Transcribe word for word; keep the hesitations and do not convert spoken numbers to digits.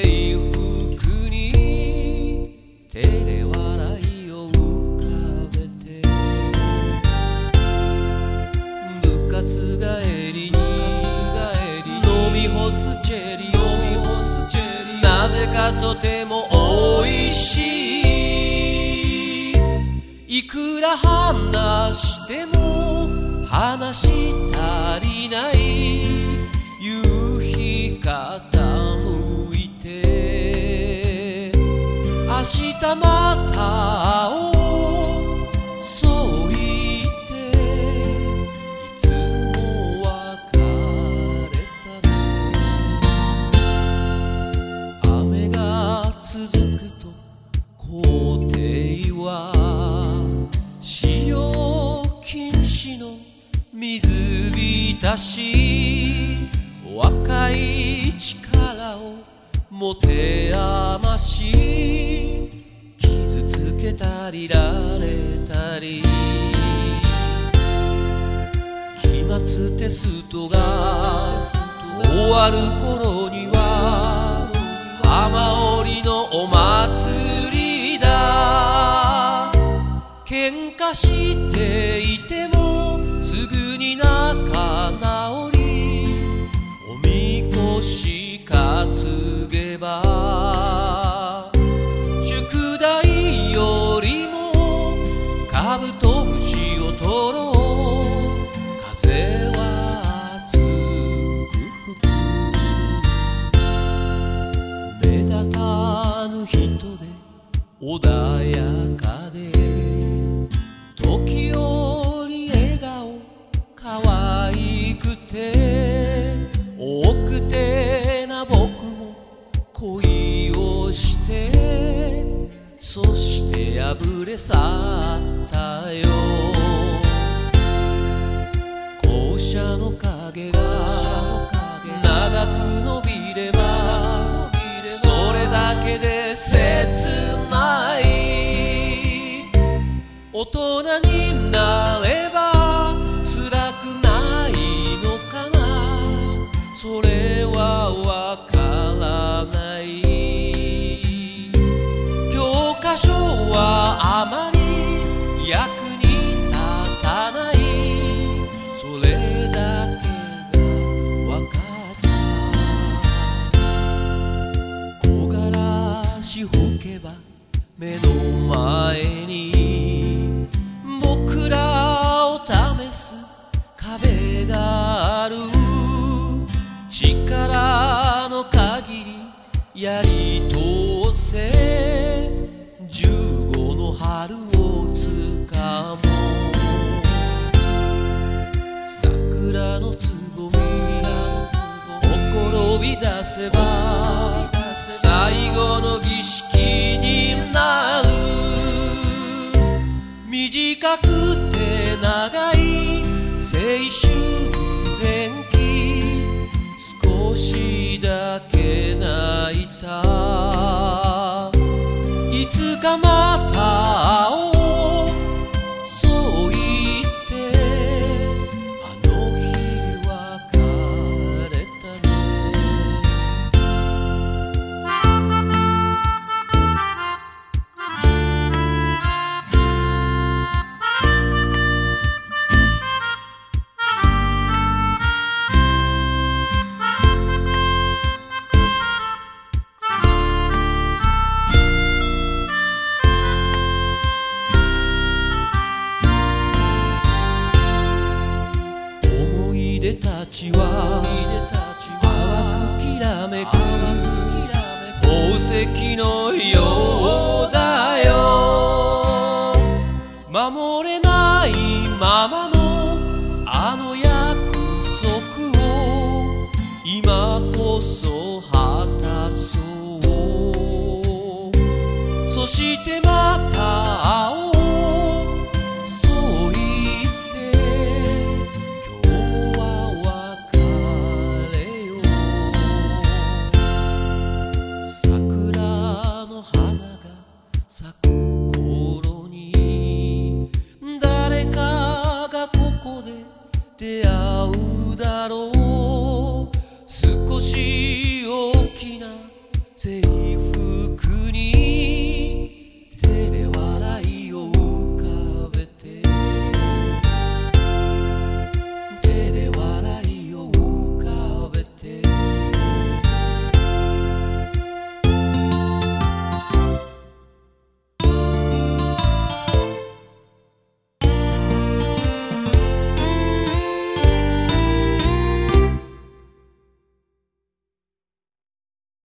制服に照れ笑いを浮かべて部活帰りに飲み干すチェリーなぜかとてもおいしい。いくら話しても話足りない。夕日傾いて明日また会おうそう言っていつも別れたね。雨が続くと校庭は使用禁止の水浸し。若い力を持て余し傷つけたりられたり。期末テストが終わる頃には浜折りのお祭りだ。喧嘩していてもすぐに仲直り。おみこし担げば宿題よりもカブトムシを取ろう。風は熱く吹く。目立たぬ人で穏やかで時折笑顔可愛くて奥手な僕も恋をしてそして破れ去ったよ。校舎の影が長く伸びればそれだけで切ない。大人になれば辛くないのかな。それはわからない。教科書はあまり役に立たない。それだけがわかった。木枯らし吹けば目の前に僕らを試す壁がある。力の限りやり通せ。十五の春をつかもう。桜のつぼみほころび出せば最後の儀式になる。短くて長い青春前期少しだけ泣いた。いつかまた会おうそう言ってあの日別れたね。たちは淡くきらめく宝石のようだよ。守れないままのあの約束を今こそ果たそう。そしてまた会おうそう言って今日は別れよう。桜の花が咲く頃に誰かがここで出会うだろう。少し大きな生